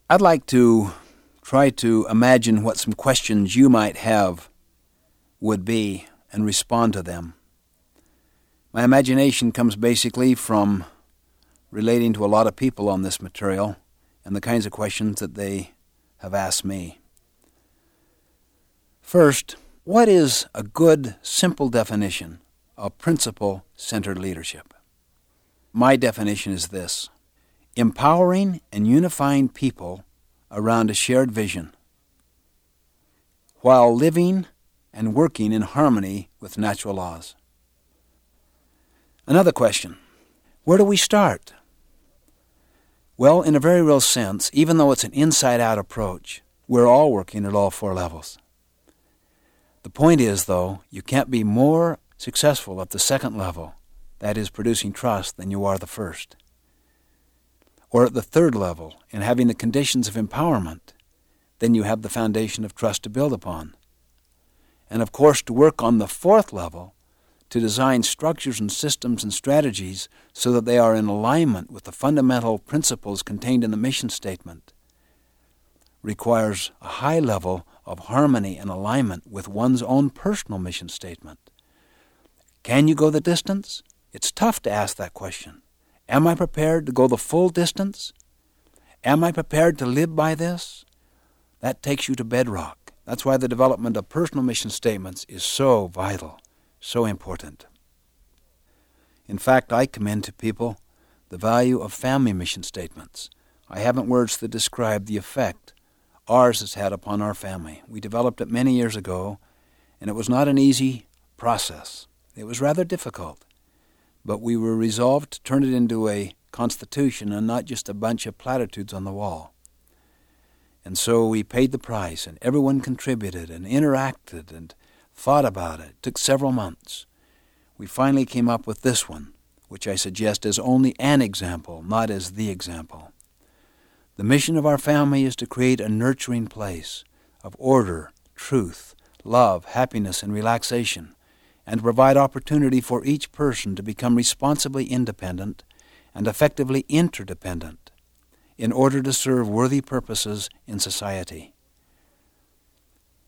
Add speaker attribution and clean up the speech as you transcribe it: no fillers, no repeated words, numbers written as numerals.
Speaker 1: I'd like to try to imagine what some questions you might have would be and respond to them. My imagination comes basically from relating to a lot of people on this material and the kinds of questions that they have asked me. First, what is a good, simple definition of principle-centered leadership? My definition is this: empowering and unifying people around a shared vision while living and working in harmony with natural laws. Another question: where do we start? Well, in a very real sense, even though it's an inside-out approach, we're all working at all four levels. The point is, though, you can't be more successful at the second level, that is, producing trust, than you are the first. Or at the third level, in having the conditions of empowerment, then you have the foundation of trust to build upon. And of course, to work on the fourth level, to design structures and systems and strategies so that they are in alignment with the fundamental principles contained in the mission statement, requires a high level of harmony and alignment with one's own personal mission statement. Can you go the distance? It's tough to ask that question. Am I prepared to go the full distance? Am I prepared to live by this? That takes you to bedrock. That's why the development of personal mission statements is so vital, so important. In fact, I commend to people the value of family mission statements. I haven't words to describe the effect ours has had upon our family. We developed it many years ago, and it was not an easy process. It was rather difficult, but we were resolved to turn it into a constitution and not just a bunch of platitudes on the wall. And so we paid the price, and everyone contributed and interacted and thought about it. It took several months. We finally came up with this one, which I suggest as only an example, not as the example. The mission of our family is to create a nurturing place of order, truth, love, happiness, and relaxation, and to provide opportunity for each person to become responsibly independent and effectively interdependent in order to serve worthy purposes in society.